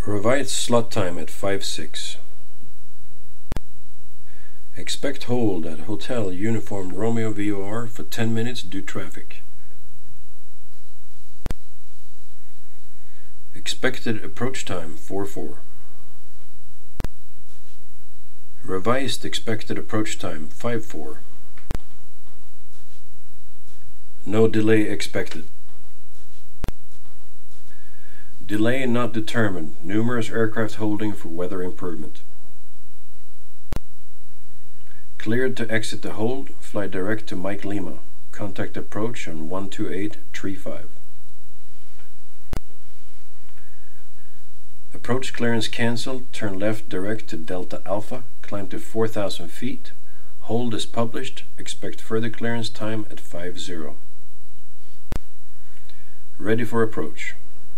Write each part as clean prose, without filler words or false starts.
Revised slot time at 5-6. Expect hold at Hotel Uniform Romeo VOR for 10 minutes due traffic. Expected approach time 4-4. Revised expected approach time 5-4. No delay expected. Delay not determined. Numerous aircraft holding for weather improvement. Cleared to exit the hold. Fly direct to Mike Lima. Contact approach on 12835. Approach clearance cancelled. Turn left direct to Delta Alpha. Climb to 4,000 feet. Hold is published. Expect further clearance time at 50. Ready for approach.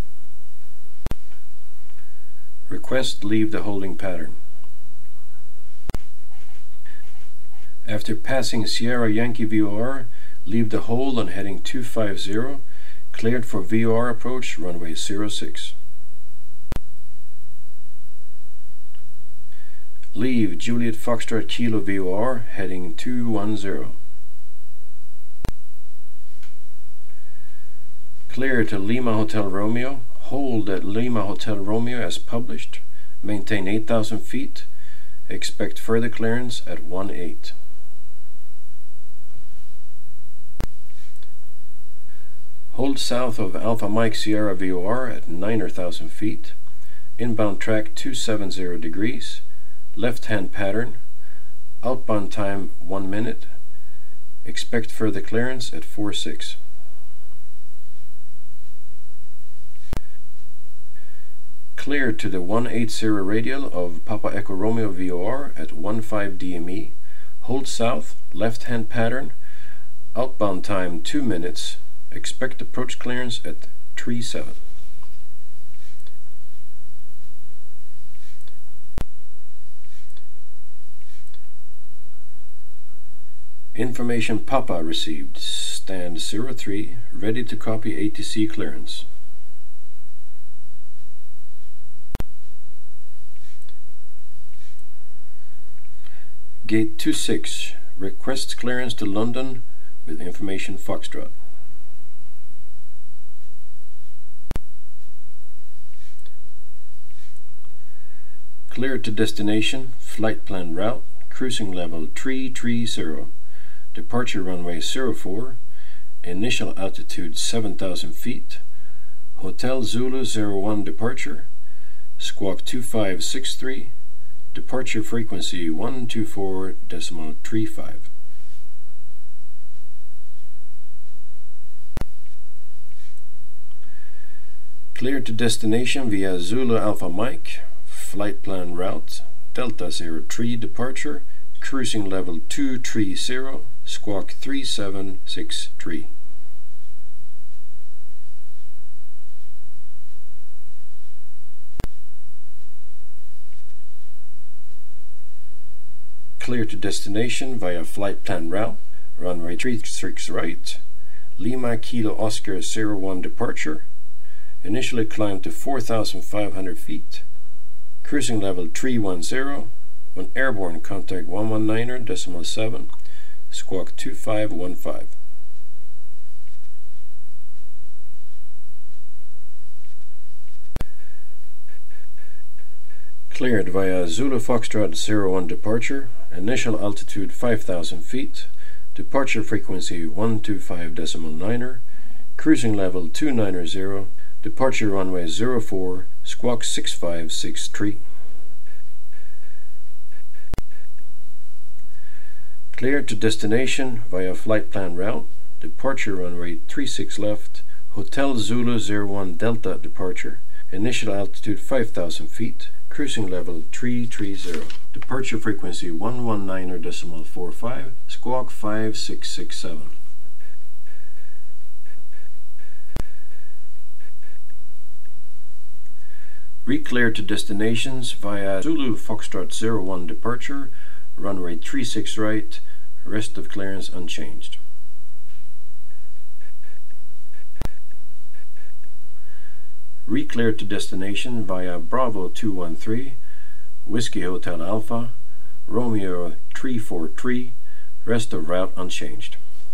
Request leave the holding pattern. After passing Sierra Yankee VOR, leave the hold on heading 250, cleared for VOR approach runway 06. Leave Juliet Foxtrot Kilo VOR heading 210. Clear to Lima Hotel Romeo. Hold at Lima Hotel Romeo as published. Maintain 8,000 feet. Expect further clearance at 18. Hold south of Alpha Mike Sierra VOR at 9,000 feet. Inbound track 270 degrees. Left-hand pattern. Outbound time 1 minute. Expect further clearance at 46. Clear to the 180 radial of Papa Echo Romeo VOR at 15 DME. Hold south, left-hand pattern. Outbound time 2 minutes. Expect approach clearance at 37. Information Papa received. Stand 03, ready to copy ATC clearance. Gate 26, requests clearance to London with information Foxtrot. Clear to destination, flight plan route, cruising level 330, departure runway 04, initial altitude 7,000 feet, Hotel Zulu 01 departure, squawk 2563, departure frequency 124.35. Clear to destination via Zulu Alpha Mike, flight plan route, Delta 03 departure, cruising level 230, squawk 3763. Clear to destination via flight plan route, runway 36 right, Lima Kilo Oscar 01 departure, initially climb to 4,500 feet, cruising level 310, when airborne contact 119.7, squawk 2515. Cleared via Zulu Foxtrot 01 departure, initial altitude 5,000 feet, departure frequency 125.9, cruising level 290, departure runway 04, squawk 6563. Cleared to destination via flight plan route, departure runway 36 left, Hotel Zulu 01 Delta departure, initial altitude 5,000 feet, cruising level 330, departure frequency 119.45, squawk 5667. Reclear to destinations via Zulu Foxtrot 01 departure, runway 36 right, rest of clearance unchanged. Reclear to destination via Bravo 213, Whiskey Hotel Alpha, Romeo 343, rest of route unchanged.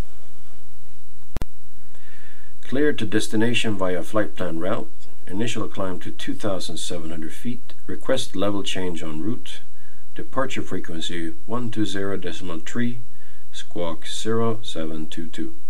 Cleared to destination via flight plan route, initial climb to 2,700 feet, request level change en route, departure frequency 120.3, squawk 0722.